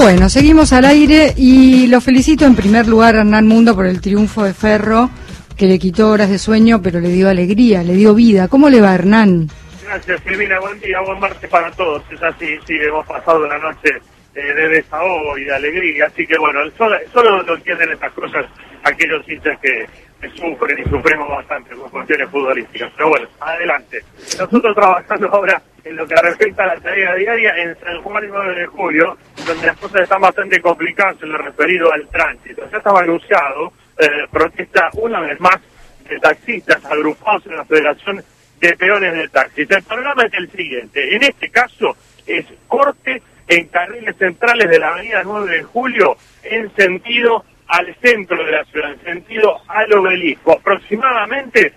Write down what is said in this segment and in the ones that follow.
Bueno, seguimos al aire y lo felicito en primer lugar a Hernán Mundo por el triunfo de Ferro, que le quitó horas de sueño, pero le dio alegría, le dio vida. ¿Cómo le va, Hernán? Gracias, Silvina. Buen día, buen martes para todos. Es así, sí, hemos pasado una noche de desahogo y de alegría, así que bueno, solo lo entienden estas cosas aquellos hinchas que sufren y sufrimos bastante con cuestiones futbolísticas. Pero bueno, adelante. Nosotros trabajando ahora en lo que respecta a la tarea diaria en San Juan y 9 de julio, donde las cosas están bastante complicadas en lo referido al tránsito. Ya estaba anunciado protesta una vez más de taxistas agrupados en la Federación de Peones del Taxi. El programa es el siguiente: en este caso es corte en carriles centrales de la avenida 9 de julio en sentido al centro de la ciudad, en sentido al Obelisco. Aproximadamente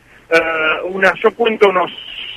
yo cuento unos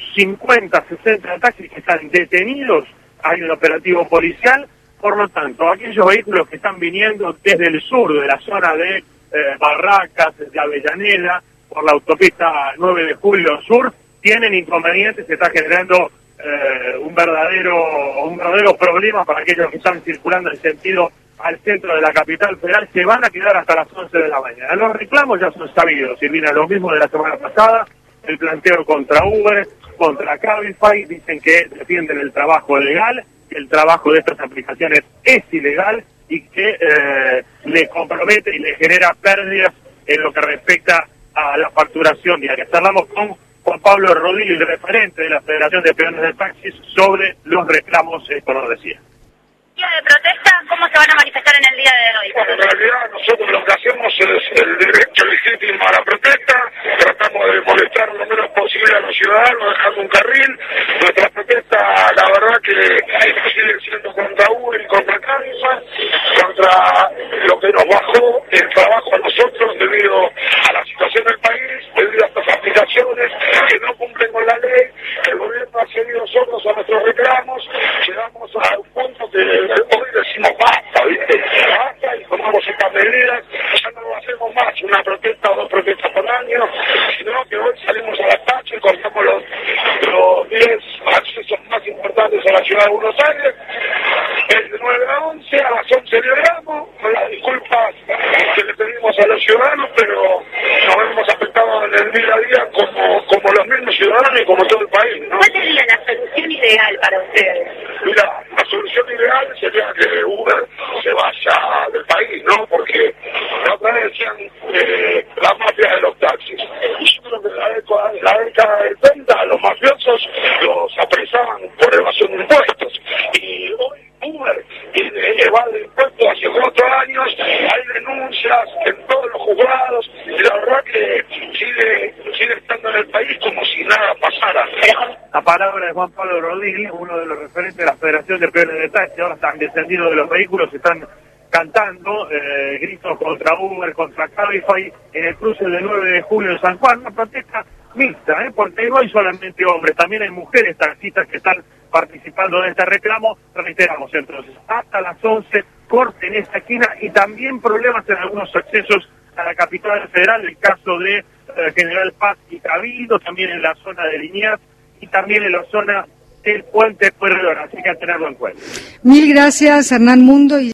50, 60 taxis que están detenidos. Hay un operativo policial. Por lo tanto, aquellos vehículos que están viniendo desde el sur, de la zona de Barracas, de Avellaneda, por la autopista 9 de julio sur, tienen inconvenientes. Se está generando un verdadero problema para aquellos que están circulando en sentido al centro de la capital federal. Se van a quedar hasta las 11 de la mañana. Los reclamos ya son sabidos, Silvina, lo mismo de la semana pasada, el planteo contra Uber, contra Cabify. Dicen que defienden el trabajo legal, que el trabajo de estas aplicaciones es ilegal y que le compromete y le genera pérdidas en lo que respecta a la facturación diaria. Hablamos con Juan Pablo Rodríguez, referente de la Federación de Peones de Taxis, sobre los reclamos, esto nos decía. ¿Día de protesta? ¿Cómo se van a manifestar en el día de hoy? Bueno, en realidad nosotros lo que hacemos es el derecho legítimo a la protesta. Tratamos de molestar lo menos posible a los ciudadanos, dejando un carril. Nuestra protesta, la verdad que sigue siendo contra Uber y contra Cabify, contra lo que nos bajó el trabajo a nosotros debido a la situación del país, debido a estas aplicaciones que no cumplen con la ley. El gobierno ha seguido sordos a nuestros reclamos. Llegamos a un punto que hoy decimos basta, ¿viste? Basta, y tomamos estas medidas. Ya no lo hacemos más una protesta o dos protestas por año, sino que hoy salimos a la calle y cortamos los 10 accesos más importantes a la ciudad de Buenos Aires. El de 9 a 11, a las 11 llegamos, con las disculpas que le pedimos a los ciudadanos, pero nos hemos afectado en el día a día como los mismos ciudadanos y como todo el país, ¿no? ¿Cuál sería la solución ideal para ustedes? Mira, la solución ideal sería que Uber se vaya del país, ¿no? Porque la otra vez decían la mafia de los taxis. Y yo creo que en la década del 30 los mafiosos los apresaban por evasión de impuestos. Y hoy Uber evade impuestos hace 4 años, hay denuncias en todos los juzgados, y la verdad que sigue estando en el país como si nada pasara. La palabra de Juan Pablo Rodríguez, uno de los referentes de la Federación de Peones de Taxi. Ahora están descendidos de los vehículos, están cantando gritos contra Uber, contra Cabify en el cruce del 9 de julio en San Juan. Una protesta mixta, porque no hay solamente hombres, también hay mujeres taxistas que están participando de este reclamo. Reiteramos entonces, hasta las 11, corte en esta esquina, y también problemas en algunos accesos a la capital federal, el caso de General Paz y Cabildo, también en la zona de Liniers y también en la zona del Puente Pueyrredón, así que a tenerlo en cuenta. Mil gracias, Hernán Mundo.